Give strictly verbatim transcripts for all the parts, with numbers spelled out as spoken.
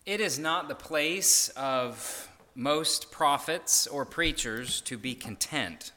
It is not the place of most prophets or preachers to be content.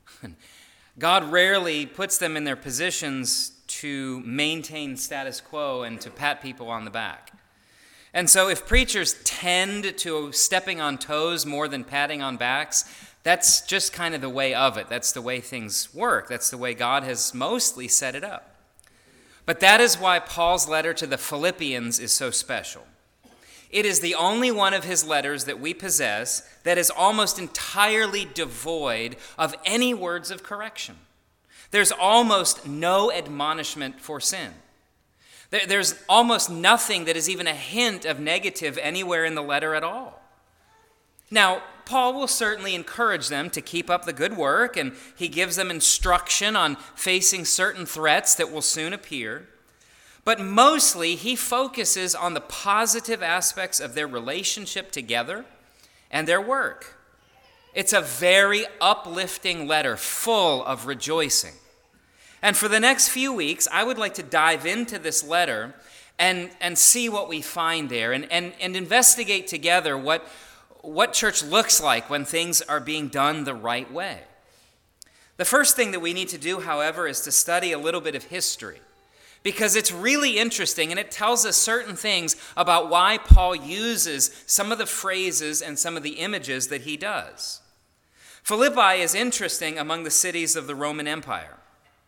God rarely puts them in their positions to maintain status quo and to pat people on the back. And so if preachers tend to stepping on toes more than patting on backs, that's just kind of the way of it. That's the way things work. That's the way God has mostly set it up. But that is why Paul's letter to the Philippians is so special. It is the only one of his letters that we possess that is almost entirely devoid of any words of correction. There's almost no admonishment for sin. There's almost nothing that is even a hint of negative anywhere in the letter at all. Now, Paul will certainly encourage them to keep up the good work, and he gives them instruction on facing certain threats that will soon appear. But mostly, he focuses on the positive aspects of their relationship together and their work. It's a very uplifting letter, full of rejoicing. And for the next few weeks, I would like to dive into this letter and, and see what we find there and, and, and investigate together what, what church looks like when things are being done the right way. The first thing that we need to do, however, is to study a little bit of history, because it's really interesting and it tells us certain things about why Paul uses some of the phrases and some of the images that he does. Philippi is interesting among the cities of the Roman Empire.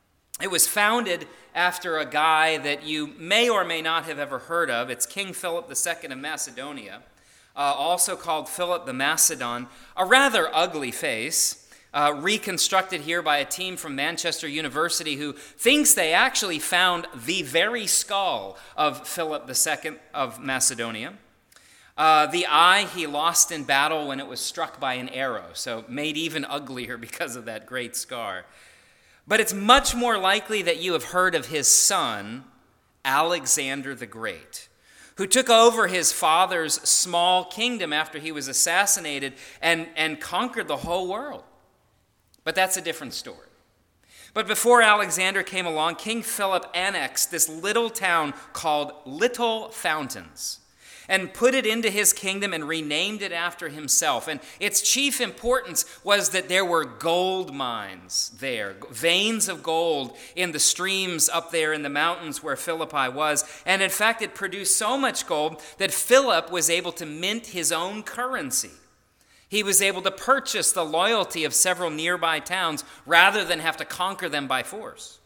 It was founded after a guy that you may or may not have ever heard of. It's King Philip the Second of Macedonia, uh, also called Philip the Macedon, a rather ugly face. Uh, reconstructed here by a team from Manchester University who thinks they actually found the very skull of Philip the Second of Macedonia. Uh, the eye he lost in battle when it was struck by an arrow, so made even uglier because of that great scar. But it's much more likely that you have heard of his son, Alexander the Great, who took over his father's small kingdom after he was assassinated and, and conquered the whole world. But that's a different story. But before Alexander came along, King Philip annexed this little town called Little Fountains and put it into his kingdom and renamed it after himself. And its chief importance was that there were gold mines there, veins of gold in the streams up there in the mountains where Philippi was. And in fact, it produced so much gold that Philip was able to mint his own currency. He was able to purchase the loyalty of several nearby towns rather than have to conquer them by force.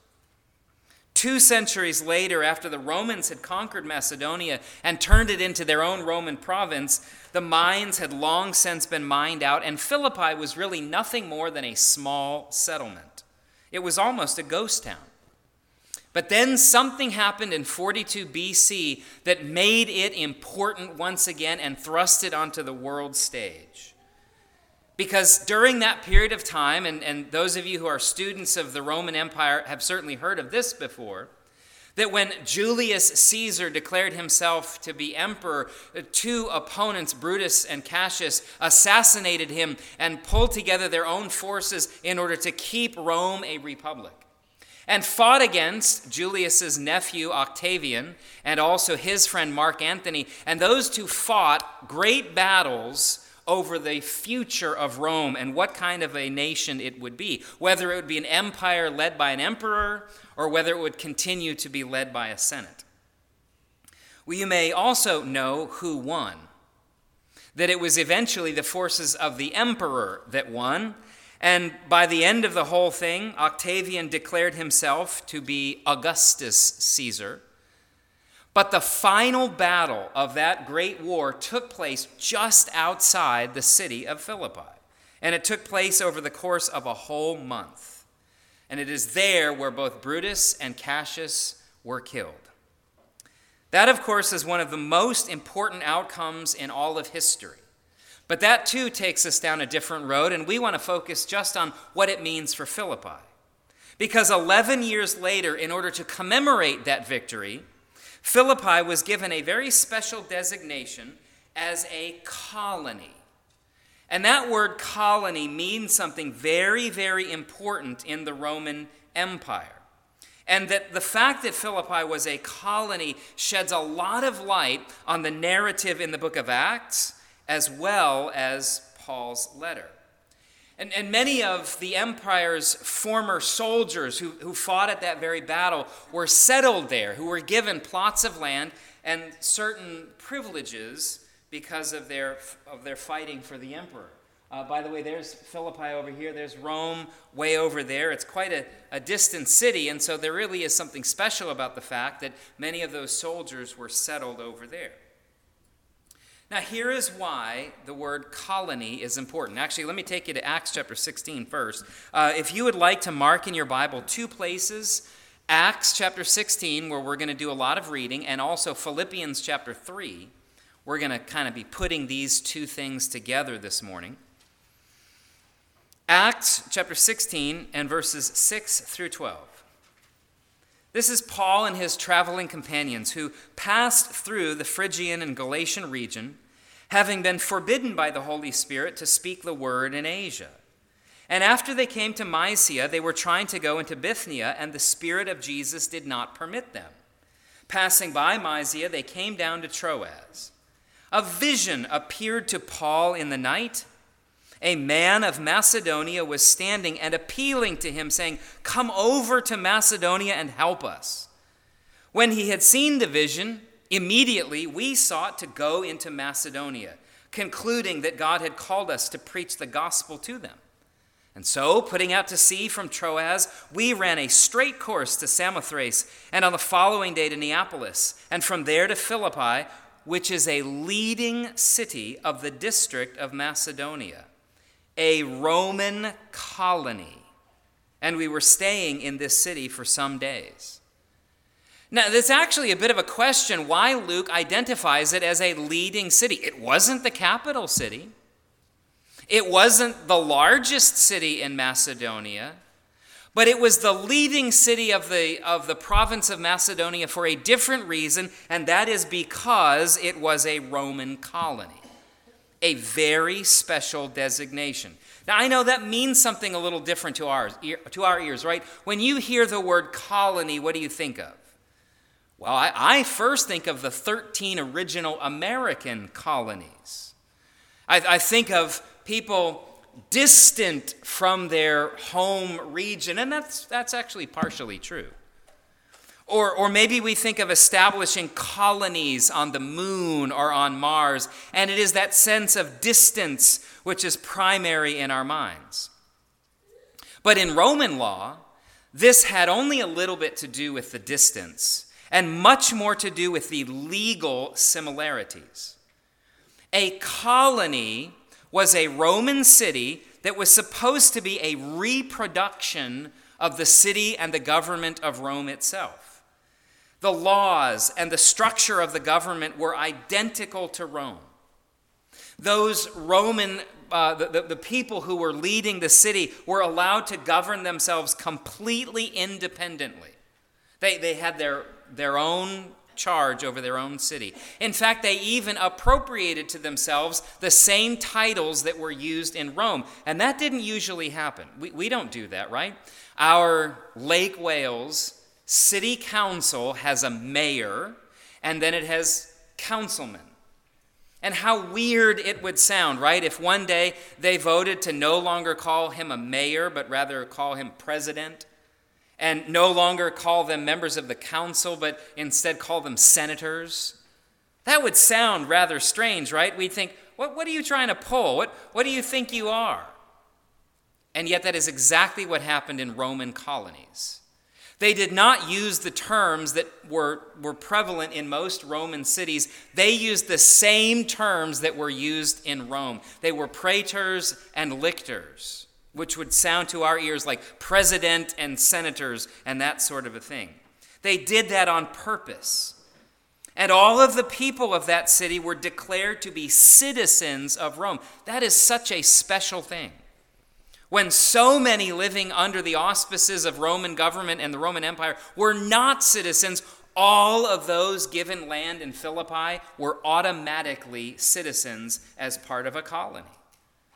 Two centuries later, after the Romans had conquered Macedonia and turned it into their own Roman province, the mines had long since been mined out, and Philippi was really nothing more than a small settlement. It was almost a ghost town. But then something happened in forty-two B C that made it important once again and thrust it onto the world stage. Because during that period of time, and, and those of you who are students of the Roman Empire have certainly heard of this before, that when Julius Caesar declared himself to be emperor, two opponents, Brutus and Cassius, assassinated him and pulled together their own forces in order to keep Rome a republic, and fought against Julius's nephew Octavian and also his friend Mark Antony, and those two fought great battles over the future of Rome and what kind of a nation it would be, whether it would be an empire led by an emperor or whether it would continue to be led by a senate. Well, you may also know who won, that it was eventually the forces of the emperor that won, and by the end of the whole thing, Octavian declared himself to be Augustus Caesar. But the final battle of that great war took place just outside the city of Philippi. And it took place over the course of a whole month. And it is there where both Brutus and Cassius were killed. That, of course, is one of the most important outcomes in all of history. But that, too, takes us down a different road, and we want to focus just on what it means for Philippi. Because eleven years later, in order to commemorate that victory, Philippi was given a very special designation as a colony. And that word colony means something very, very important in the Roman Empire. And that the fact that Philippi was a colony sheds a lot of light on the narrative in the book of Acts, as well as Paul's letter. And, and many of the empire's former soldiers who, who fought at that very battle were settled there, who were given plots of land and certain privileges because of their, of their fighting for the emperor. Uh, by the way, there's Philippi over here. There's Rome way over there. It's quite a, a distant city, and so there really is something special about the fact that many of those soldiers were settled over there. Now, here is why the word colony is important. Actually, let me take you to Acts chapter sixteen first. Uh, if you would like to mark in your Bible two places, Acts chapter sixteen, where we're going to do a lot of reading, and also Philippians chapter three. We're going to kind of be putting these two things together this morning. Acts chapter sixteen and verses six through twelve. This is Paul and his traveling companions who passed through the Phrygian and Galatian region, having been forbidden by the Holy Spirit to speak the word in Asia. And after they came to Mysia, they were trying to go into Bithynia, and the Spirit of Jesus did not permit them. Passing by Mysia, they came down to Troas. A vision appeared to Paul in the night. A man of Macedonia was standing and appealing to him, saying, "Come over to Macedonia and help us." When he had seen the vision, immediately we sought to go into Macedonia, concluding that God had called us to preach the gospel to them. And so, putting out to sea from Troas, we ran a straight course to Samothrace, and on the following day to Neapolis, and from there to Philippi, which is a leading city of the district of Macedonia, a Roman colony. And we were staying in this city for some days. Now, there's actually a bit of a question why Luke identifies it as a leading city. It wasn't the capital city. It wasn't the largest city in Macedonia, but it was the leading city of the, of the province of Macedonia for a different reason, and that is because it was a Roman colony. A very special designation. Now, I know that means something a little different to ours, to our ears, right? When you hear the word colony, what do you think of? Well, I, I first think of the thirteen original American colonies. I, I think of people distant from their home region, and that's that's actually partially true. Or, or maybe we think of establishing colonies on the moon or on Mars, and it is that sense of distance which is primary in our minds. But in Roman law, this had only a little bit to do with the distance, and much more to do with the legal similarities. A colony was a Roman city that was supposed to be a reproduction of the city and the government of Rome itself. The laws and the structure of the government were identical to Rome. Those Roman, uh, the, the, the people who were leading the city were allowed to govern themselves completely independently. They, they had their, their own charge over their own city. In fact, they even appropriated to themselves the same titles that were used in Rome. And that didn't usually happen. We, we don't do that, right? Our Lake Wales City Council has a mayor, and then it has councilmen. And how weird it would sound, right? If one day they voted to no longer call him a mayor, but rather call him president, and no longer call them members of the council, but instead call them senators. That would sound rather strange, right? We'd think, what, what are you trying to pull? What, what do you think you are? And yet that is exactly what happened in Roman colonies. They did not use the terms that were, were prevalent in most Roman cities. They used the same terms that were used in Rome. They were praetors and lictors, which would sound to our ears like president and senators and that sort of a thing. They did that on purpose. And all of the people of that city were declared to be citizens of Rome. That is such a special thing. When so many living under the auspices of Roman government and the Roman Empire were not citizens, all of those given land in Philippi were automatically citizens as part of a colony.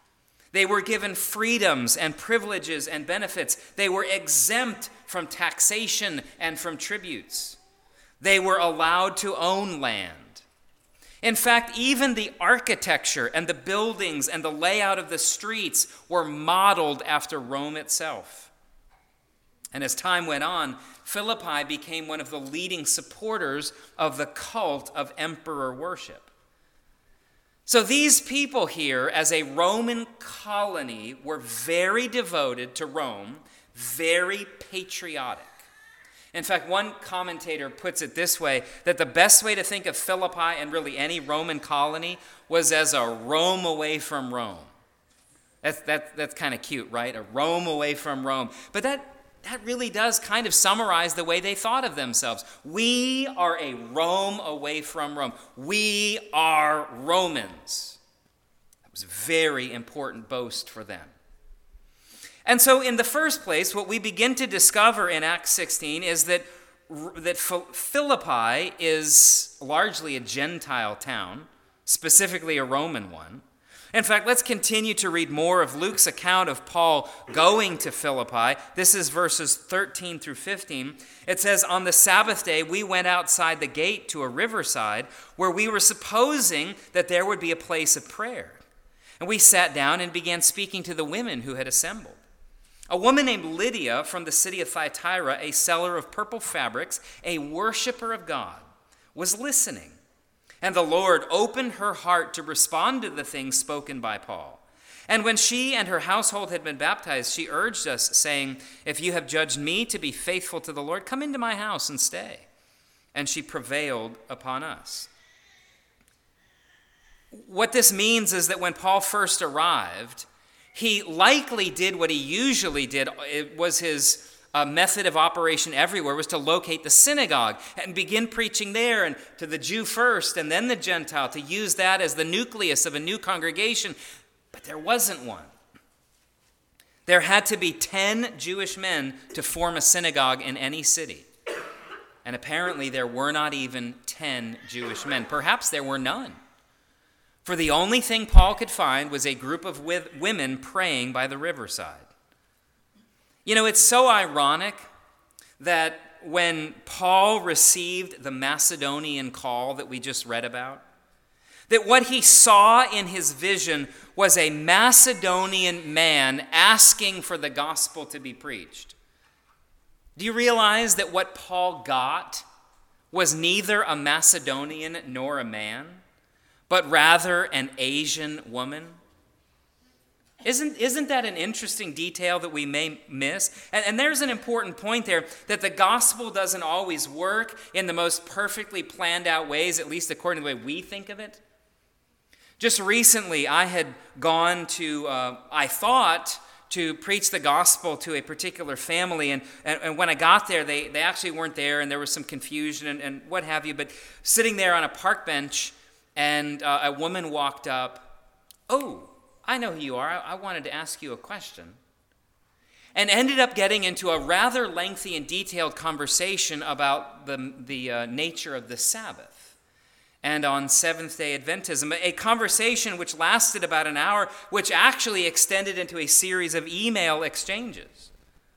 They were given freedoms and privileges and benefits. They were exempt from taxation and from tributes. They were allowed to own land. In fact, even the architecture and the buildings and the layout of the streets were modeled after Rome itself. And as time went on, Philippi became one of the leading supporters of the cult of emperor worship. So these people here, as a Roman colony, were very devoted to Rome, very patriotic. In fact, one commentator puts it this way, that the best way to think of Philippi and really any Roman colony was as a Rome away from Rome. That's, that, that's kind of cute, right? A Rome away from Rome. But that, that really does kind of summarize the way they thought of themselves. We are a Rome away from Rome. We are Romans. That was a very important boast for them. And so in the first place, what we begin to discover in Acts sixteen is that, that Philippi is largely a Gentile town, specifically a Roman one. In fact, let's continue to read more of Luke's account of Paul going to Philippi. This is verses thirteen through fifteen. It says, "On the Sabbath day, we went outside the gate to a riverside where we were supposing that there would be a place of prayer. And we sat down and began speaking to the women who had assembled. A woman named Lydia from the city of Thyatira, a seller of purple fabrics, a worshiper of God, was listening. And the Lord opened her heart to respond to the things spoken by Paul. And when she and her household had been baptized, she urged us, saying, 'If you have judged me to be faithful to the Lord, come into my house and stay.' And she prevailed upon us." What this means is that when Paul first arrived, he likely did what he usually did. It was his uh, method of operation everywhere, was to locate the synagogue and begin preaching there, and to the Jew first and then the Gentile, to use that as the nucleus of a new congregation. But there wasn't one. There had to be ten Jewish men to form a synagogue in any city. And apparently there were not even ten Jewish men. Perhaps there were none. For the only thing Paul could find was a group of women praying by the riverside. You know, it's so ironic that when Paul received the Macedonian call that we just read about, that what he saw in his vision was a Macedonian man asking for the gospel to be preached. Do you realize that what Paul got was neither a Macedonian nor a man, but rather an Asian woman? Isn't, isn't that an interesting detail that we may miss? And, and there's an important point there, that the gospel doesn't always work in the most perfectly planned out ways, at least according to the way we think of it. Just recently, I had gone to, uh, I thought, to preach the gospel to a particular family. And, and, and when I got there, they, they actually weren't there, and there was some confusion and, and what have you. But sitting there on a park bench, and uh, a woman walked up. "Oh, I know who you are. I, I wanted to ask you a question." And ended up getting into a rather lengthy and detailed conversation about the, the uh, nature of the Sabbath and on Seventh-day Adventism. A conversation which lasted about an hour, which actually extended into a series of email exchanges.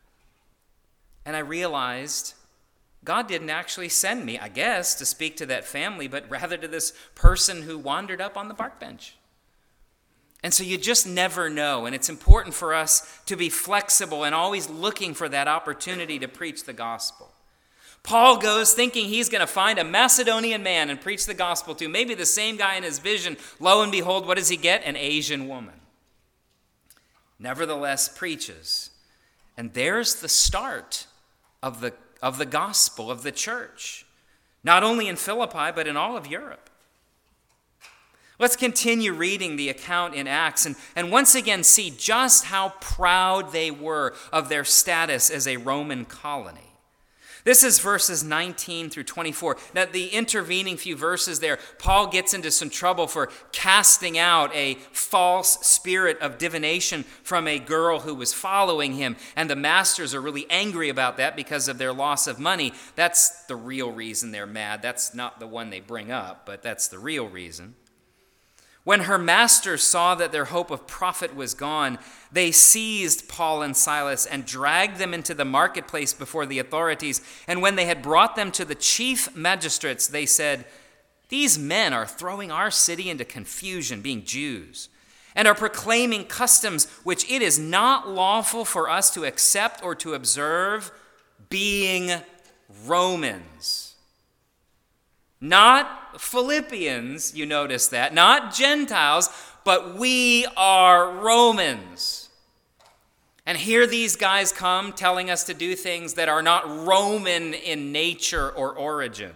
And I realized God didn't actually send me, I guess, to speak to that family, but rather to this person who wandered up on the park bench. And so you just never know, and it's important for us to be flexible and always looking for that opportunity to preach the gospel. Paul goes thinking he's going to find a Macedonian man and preach the gospel to, maybe the same guy in his vision. Lo and behold, what does he get? An Asian woman. Nevertheless, preaches. And there's the start of the, of the gospel, of the church, not only in Philippi, but in all of Europe. Let's continue reading the account in Acts and, and once again see just how proud they were of their status as a Roman colony. This is verses nineteen through twenty-four. Now, the intervening few verses there, Paul gets into some trouble for casting out a false spirit of divination from a girl who was following him. And the masters are really angry about that because of their loss of money. That's the real reason they're mad. That's not the one they bring up, but that's the real reason. When her masters saw that their hope of profit was gone, they seized Paul and Silas and dragged them into the marketplace before the authorities. And when they had brought them to the chief magistrates, they said, "These men are throwing our city into confusion, being Jews, and are proclaiming customs which it is not lawful for us to accept or to observe, being Romans." Not Philippians, you notice that, not Gentiles, but we are Romans. And here these guys come telling us to do things that are not Roman in nature or origin.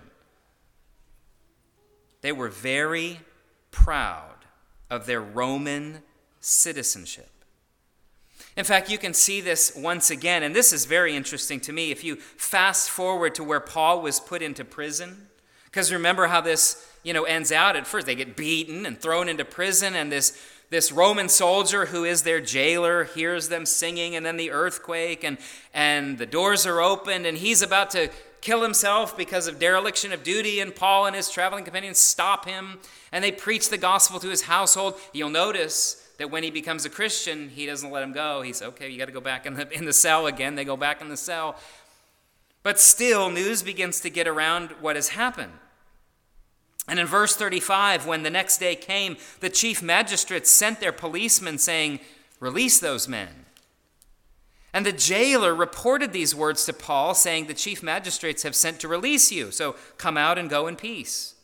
They were very proud of their Roman citizenship. In fact, you can see this once again, and this is very interesting to me. If you fast forward to where Paul was put into prison, because remember how this, you know, ends out. At first, they get beaten and thrown into prison, and this, this Roman soldier who is their jailer hears them singing, and then the earthquake, and, and the doors are opened, and he's about to kill himself because of dereliction of duty, and Paul and his traveling companions stop him, and they preach the gospel to his household. You'll notice that when he becomes a Christian, he doesn't let him go. He says, okay, you got to go back in the, in the cell again. They go back in the cell. But still, news begins to get around what has happened. And in verse thirty-five, when the next day came, the chief magistrates sent their policemen saying, "Release those men." And the jailer reported these words to Paul, saying, "The chief magistrates have sent to release you, so come out and go in peace."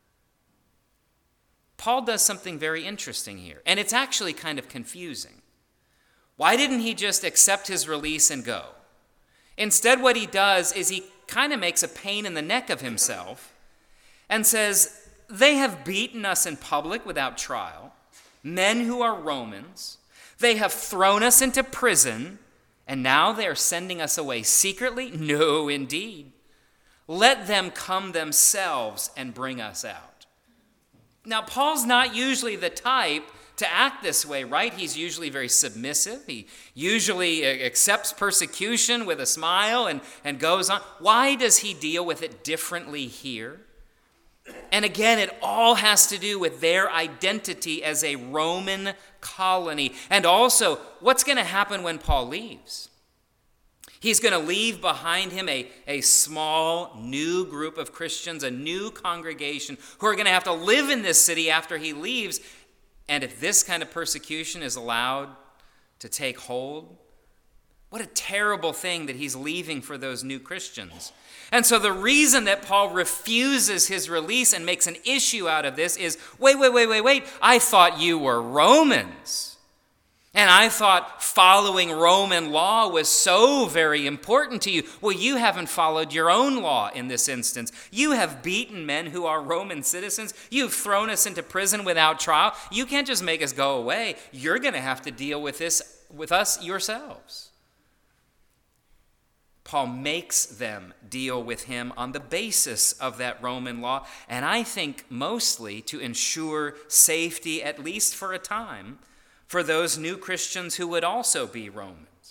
Paul does something very interesting here, and it's actually kind of confusing. Why didn't he just accept his release and go? Instead, what he does is he kind of makes a pain in the neck of himself and says, "They have beaten us in public without trial, men who are Romans. They have thrown us into prison, and now they are sending us away secretly? No, indeed. Let them come themselves and bring us out." Now, Paul's not usually the type to act this way, right? He's usually very submissive. He usually accepts persecution with a smile and, and goes on. Why does he deal with it differently here? And again, it all has to do with their identity as a Roman colony. And also, what's going to happen when Paul leaves? He's going to leave behind him a, a small, new group of Christians, a new congregation who are going to have to live in this city after he leaves. And if this kind of persecution is allowed to take hold, what a terrible thing that he's leaving for those new Christians. And so the reason that Paul refuses his release and makes an issue out of this is, wait, wait, wait, wait, wait. I thought you were Romans. And I thought following Roman law was so very important to you. Well, you haven't followed your own law in this instance. You have beaten men who are Roman citizens. You've thrown us into prison without trial. You can't just make us go away. You're going to have to deal with this with us yourselves. Paul makes them deal with him on the basis of that Roman law, and I think mostly to ensure safety, at least for a time, for those new Christians who would also be Romans.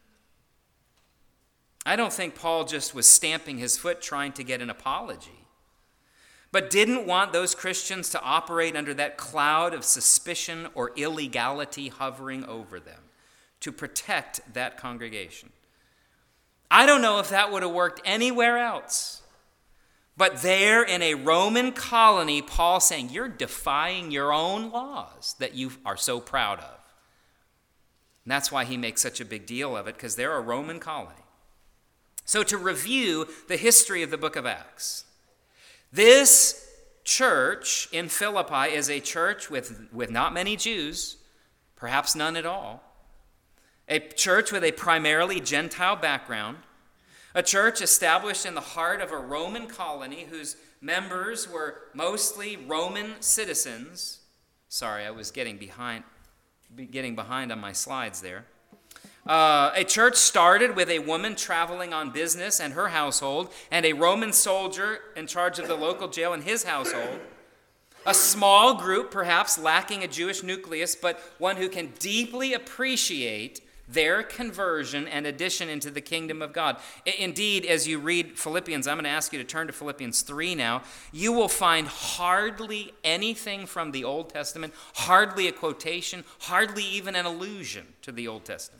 I don't think Paul just was stamping his foot trying to get an apology, but didn't want those Christians to operate under that cloud of suspicion or illegality hovering over them, to protect that congregation. I don't know if that would have worked anywhere else. But there in a Roman colony, Paul saying, you're defying your own laws that you are so proud of. And that's why he makes such a big deal of it, because they're a Roman colony. So to review the history of the book of Acts, this church in Philippi is a church with, with not many Jews, perhaps none at all. A church with a primarily Gentile background, a church established in the heart of a Roman colony whose members were mostly Roman citizens. Sorry, I was getting behind, getting behind on my slides there. Uh, a church started with a woman traveling on business and her household, and a Roman soldier in charge of the local jail and his household. A small group, perhaps lacking a Jewish nucleus, but one who can deeply appreciate their conversion and addition into the kingdom of God. Indeed, as you read Philippians, I'm going to ask you to turn to Philippians three now, you will find hardly anything from the Old Testament, hardly a quotation, hardly even an allusion to the Old Testament.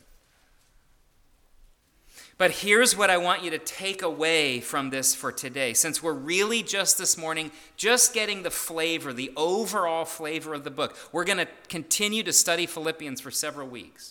But here's what I want you to take away from this for today. Since we're really just this morning, just getting the flavor, the overall flavor of the book. We're going to continue to study Philippians for several weeks.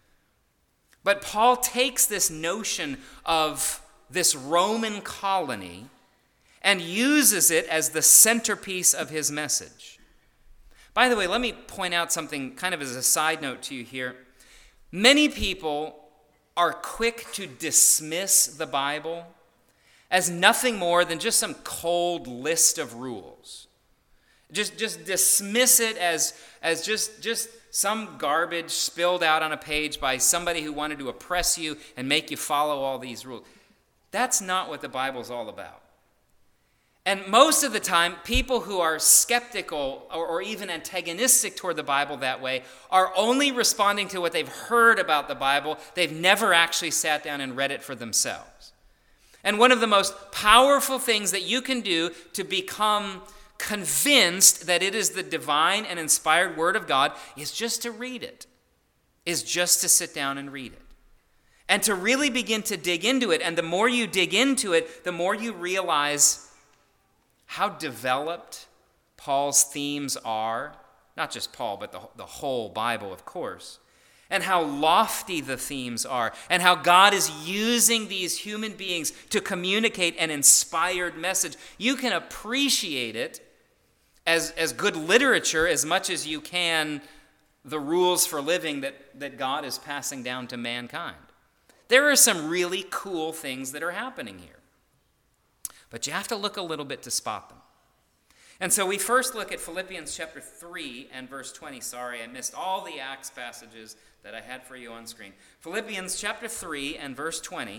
But Paul takes this notion of this Roman colony and uses it as the centerpiece of his message. By the way, let me point out something kind of as a side note to you here. Many people are quick to dismiss the Bible as nothing more than just some cold list of rules. Just, just dismiss it as, as just, just some garbage spilled out on a page by somebody who wanted to oppress you and make you follow all these rules. That's not what the Bible's all about. And most of the time, people who are skeptical or, or even antagonistic toward the Bible that way are only responding to what they've heard about the Bible. They've never actually sat down and read it for themselves. And one of the most powerful things that you can do to become convinced that it is the divine and inspired Word of God is just to read it, is just to sit down and read it. And to really begin to dig into it. And the more you dig into it, the more you realize how developed Paul's themes are, not just Paul, but the, the whole Bible, of course, and how lofty the themes are, and how God is using these human beings to communicate an inspired message. You can appreciate it as, as good literature as much as you can the rules for living that, that God is passing down to mankind. There are some really cool things that are happening here. But you have to look a little bit to spot them. And so we first look at Philippians chapter three and verse twenty. Sorry, I missed all the Acts passages that I had for you on screen. Philippians chapter three and verse twenty,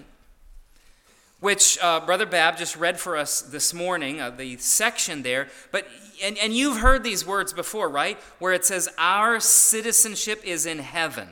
which uh, Brother Bab just read for us this morning, uh, the section there. But and, and you've heard these words before, right? Where it says, our citizenship is in heaven.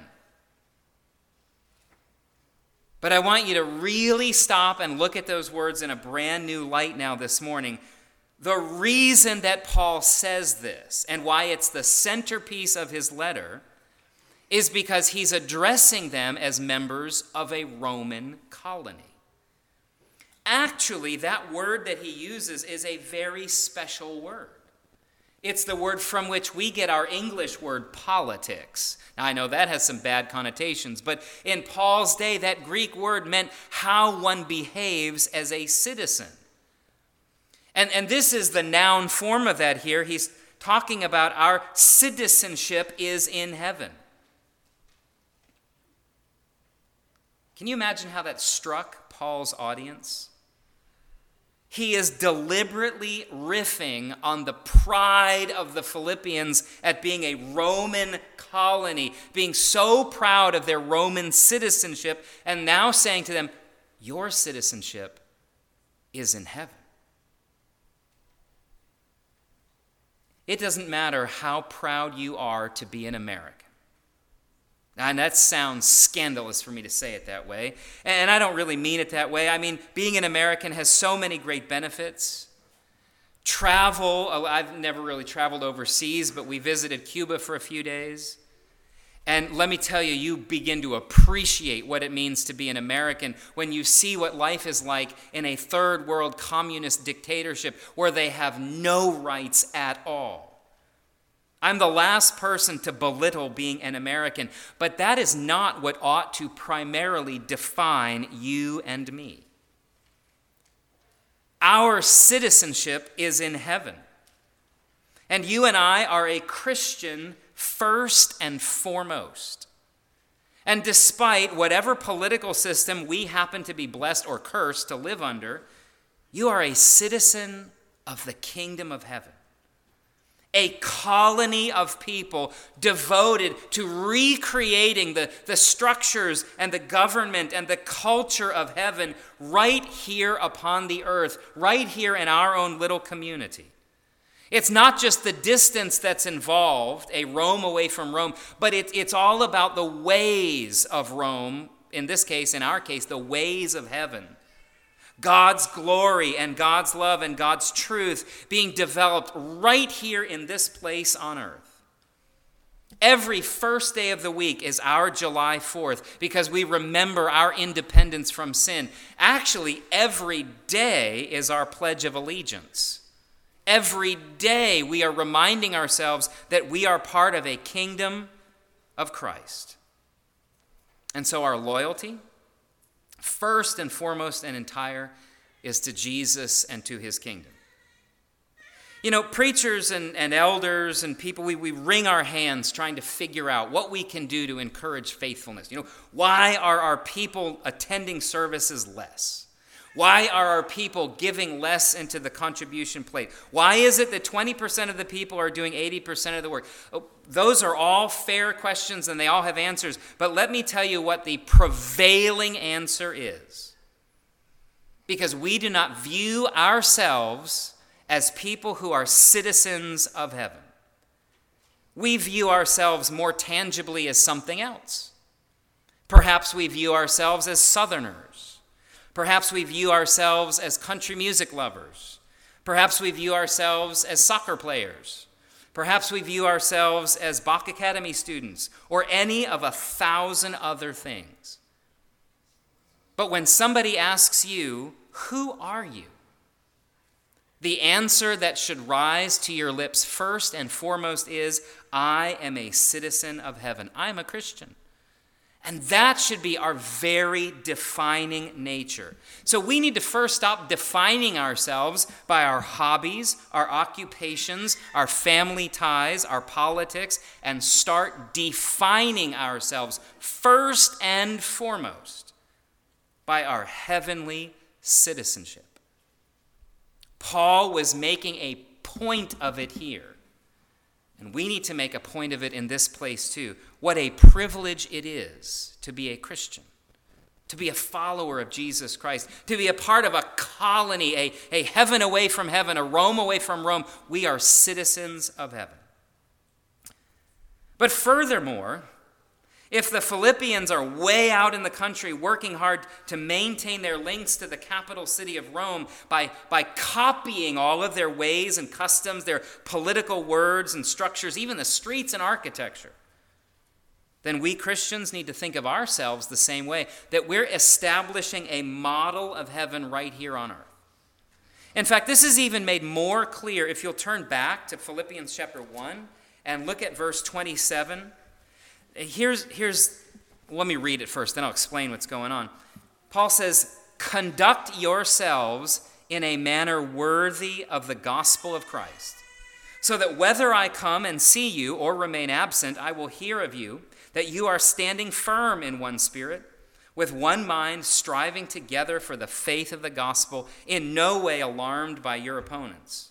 But I want you to really stop and look at those words in a brand new light now this morning. The reason that Paul says this and why it's the centerpiece of his letter is because he's addressing them as members of a Roman colony. Actually, that word that he uses is a very special word. It's the word from which we get our English word politics. Now, I know that has some bad connotations, but in Paul's day, that Greek word meant how one behaves as a citizen. And, and this is the noun form of that here. He's talking about our citizenship is in heaven. Can you imagine how that struck Paul's audience? He is deliberately riffing on the pride of the Philippians at being a Roman colony, being so proud of their Roman citizenship, and now saying to them, your citizenship is in heaven. It doesn't matter how proud you are to be an American. And that sounds scandalous for me to say it that way. And I don't really mean it that way. I mean, being an American has so many great benefits. Travel, I've never really traveled overseas, but we visited Cuba for a few days. And let me tell you, you begin to appreciate what it means to be an American when you see what life is like in a third world communist dictatorship where they have no rights at all. I'm the last person to belittle being an American, but that is not what ought to primarily define you and me. Our citizenship is in heaven, and you and I are a Christian first and foremost. And despite whatever political system we happen to be blessed or cursed to live under, you are a citizen of the kingdom of heaven. A colony of people devoted to recreating the, the structures and the government and the culture of heaven right here upon the earth, right here in our own little community. It's not just the distance that's involved, a Rome away from Rome, but it, it's all about the ways of Rome, in this case, in our case, the ways of heaven. God's glory and God's love and God's truth being developed right here in this place on earth. Every first day of the week is our July fourth because we remember our independence from sin. Actually, every day is our Pledge of Allegiance. Every day we are reminding ourselves that we are part of a kingdom of Christ. And so our loyalty, first and foremost and entire, is to Jesus and to his kingdom. You know, preachers and, and elders and people, we, we wring our hands trying to figure out what we can do to encourage faithfulness. You know, why are our people attending services less? Why are our people giving less into the contribution plate? Why is it that twenty percent of the people are doing eighty percent of the work? Oh, those are all fair questions and they all have answers. But let me tell you what the prevailing answer is. Because we do not view ourselves as people who are citizens of heaven. We view ourselves more tangibly as something else. Perhaps we view ourselves as Southerners. Perhaps we view ourselves as country music lovers. Perhaps we view ourselves as soccer players. Perhaps we view ourselves as Bach Academy students or any of a thousand other things. But when somebody asks you, who are you? The answer that should rise to your lips first and foremost is, I am a citizen of heaven. I am a Christian. And that should be our very defining nature. So we need to first stop defining ourselves by our hobbies, our occupations, our family ties, our politics, and start defining ourselves first and foremost by our heavenly citizenship. Paul was making a point of it here. And we need to make a point of it in this place too. What a privilege it is to be a Christian, to be a follower of Jesus Christ, to be a part of a colony, a, a heaven away from heaven, a Rome away from Rome. We are citizens of heaven. But furthermore, if the Philippians are way out in the country working hard to maintain their links to the capital city of Rome by, by copying all of their ways and customs, their political words and structures, even the streets and architecture, then we Christians need to think of ourselves the same way, that we're establishing a model of heaven right here on earth. In fact, this is even made more clear if you'll turn back to Philippians chapter one and look at verse twenty-seven. Here's, here's, let me read it first, then I'll explain what's going on. Paul says, conduct yourselves in a manner worthy of the gospel of Christ, so that whether I come and see you or remain absent, I will hear of you, that you are standing firm in one spirit, with one mind, striving together for the faith of the gospel, in no way alarmed by your opponents.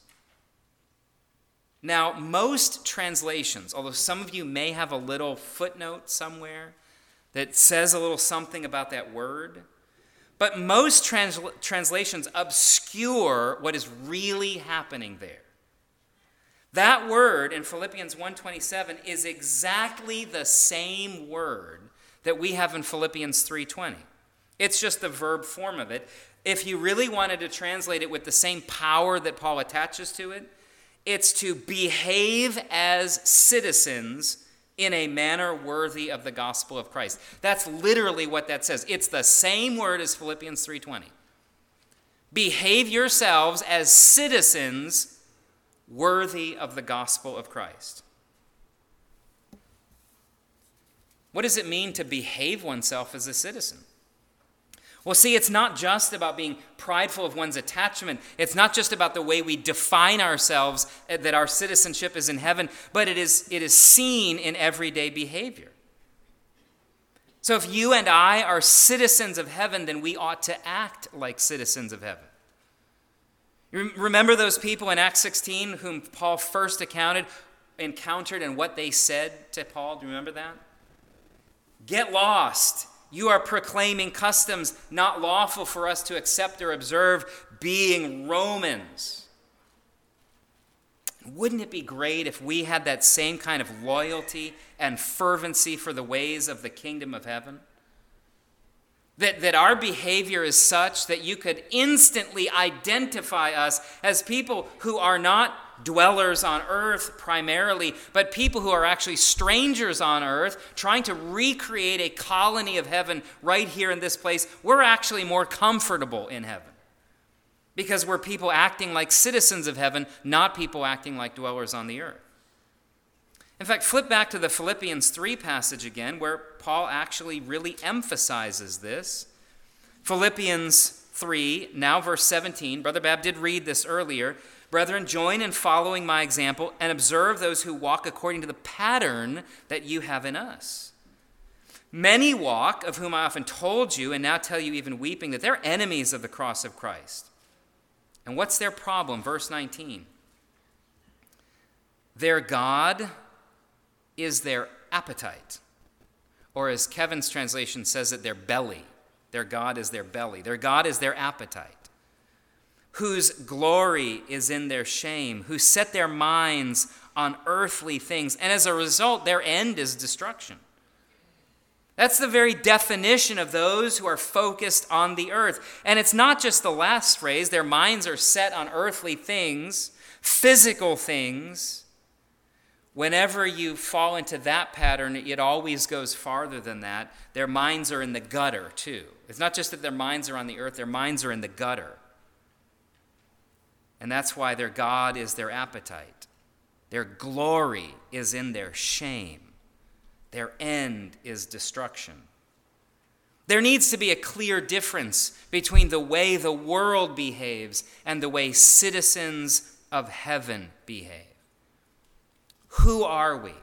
Now, most translations, although some of you may have a little footnote somewhere that says a little something about that word, but most trans- translations obscure what is really happening there. That word in Philippians one twenty-seven is exactly the same word that we have in Philippians three twenty. It's just the verb form of it. If you really wanted to translate it with the same power that Paul attaches to it, it's to behave as citizens in a manner worthy of the gospel of Christ. That's literally what that says. It's the same word as Philippians three twenty. Behave yourselves as citizens worthy of the gospel of Christ. What does it mean to behave oneself as a citizen? Well, see, it's not just about being prideful of one's attachment. It's not just about the way we define ourselves, that our citizenship is in heaven, but it is, it is seen in everyday behavior. So if you and I are citizens of heaven, then we ought to act like citizens of heaven. You remember those people in Acts sixteen whom Paul first encountered, encountered and what they said to Paul? Do you remember that? Get lost. You are proclaiming customs not lawful for us to accept or observe, being Romans. Wouldn't it be great if we had that same kind of loyalty and fervency for the ways of the kingdom of heaven? That, that our behavior is such that you could instantly identify us as people who are not dwellers on earth primarily, but people who are actually strangers on earth, trying to recreate a colony of heaven right here in this place. We're actually more comfortable in heaven because we're people acting like citizens of heaven, not people acting like dwellers on the earth. In fact, flip back to the Philippians three passage again, where Paul actually really emphasizes this. Philippians three, now verse seventeen. Brother Bab did read this earlier. Brethren, join in following my example and observe those who walk according to the pattern that you have in us. Many walk, of whom I often told you, and now tell you even weeping, that they're enemies of the cross of Christ. And what's their problem? Verse nineteen. Their God is their appetite. Or as Kevin's translation says it, their belly. Their God is their belly. Their God is their appetite. Whose glory is in their shame, who set their minds on earthly things, and as a result, their end is destruction. That's the very definition of those who are focused on the earth. And it's not just the last phrase, their minds are set on earthly things, physical things. Whenever you fall into that pattern, it always goes farther than that. Their minds are in the gutter, too. It's not just that their minds are on the earth, their minds are in the gutter. And that's why their God is their appetite. Their glory is in their shame. Their end is destruction. There needs to be a clear difference between the way the world behaves and the way citizens of heaven behave. Who are we?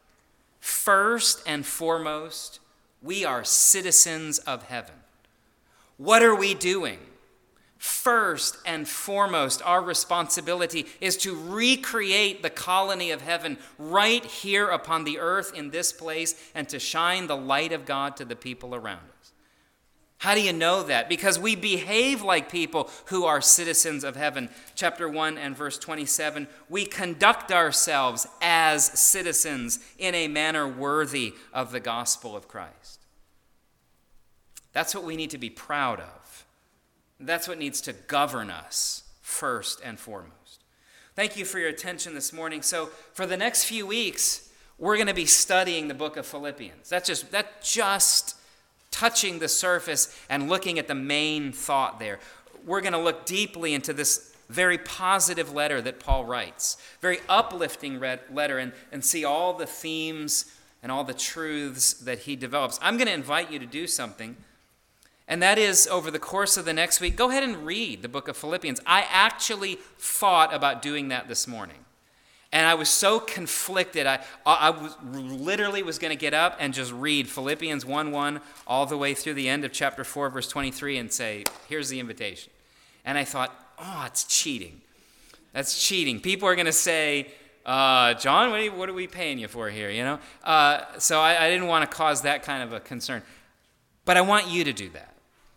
First and foremost, we are citizens of heaven. What are we doing? First and foremost, our responsibility is to recreate the colony of heaven right here upon the earth in this place and to shine the light of God to the people around us. How do you know that? Because we behave like people who are citizens of heaven. Chapter one and verse twenty-seven, we conduct ourselves as citizens in a manner worthy of the gospel of Christ. That's what we need to be proud of. That's what needs to govern us first and foremost. Thank you for your attention this morning. So for the next few weeks, we're going to be studying the book of Philippians. That's just, that's just touching the surface and looking at the main thought there. We're going to look deeply into this very positive letter that Paul writes, very uplifting letter, and, and see all the themes and all the truths that he develops. I'm going to invite you to do something, and that is over the course of the next week, go ahead and read the book of Philippians. I actually thought about doing that this morning. And I was so conflicted, I, I was, literally was going to get up and just read Philippians one one all the way through the end of chapter four, verse twenty-three, and say, here's the invitation. And I thought, oh, it's cheating. That's cheating. People are going to say, uh, John, what are, you, what are we paying you for here? You know. Uh, so I, I didn't want to cause that kind of a concern. But I want you to do that.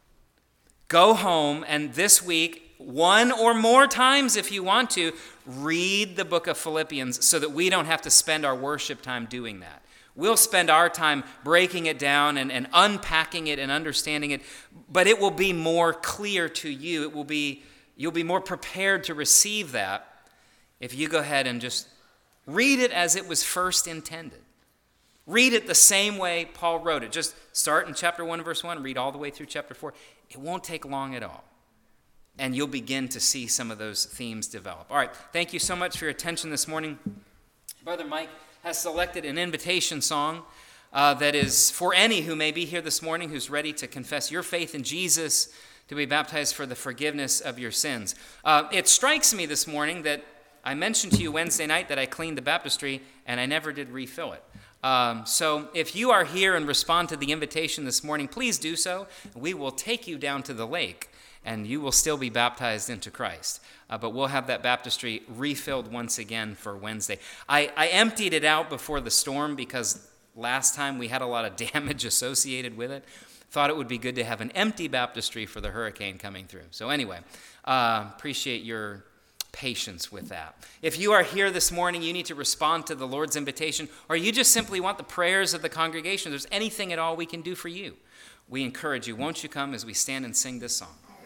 Go home, and this week, one or more times if you want to, read the book of Philippians so that we don't have to spend our worship time doing that. We'll spend our time breaking it down and, and unpacking it and understanding it, but it will be more clear to you. It will be, you'll be more prepared to receive that if you go ahead and just read it as it was first intended. Read it the same way Paul wrote it. Just start in chapter one, verse one, read all the way through chapter four. It won't take long at all. And you'll begin to see some of those themes develop. All right, thank you so much for your attention this morning. Brother Mike has selected an invitation song uh, that is for any who may be here this morning who's ready to confess your faith in Jesus, to be baptized for the forgiveness of your sins. Uh, it strikes me this morning that I mentioned to you Wednesday night that I cleaned the baptistry, and I never did refill it. Um, so if you are here and respond to the invitation this morning, please do so. We will take you down to the lake, and you will still be baptized into Christ. Uh, but we'll have that baptistry refilled once again for Wednesday. I, I emptied it out before the storm because last time we had a lot of damage associated with it. Thought it would be good to have an empty baptistry for the hurricane coming through. So anyway, uh, appreciate your patience with that. If you are here this morning, you need to respond to the Lord's invitation, or you just simply want the prayers of the congregation, if there's anything at all we can do for you, we encourage you, won't you come as we stand and sing this song?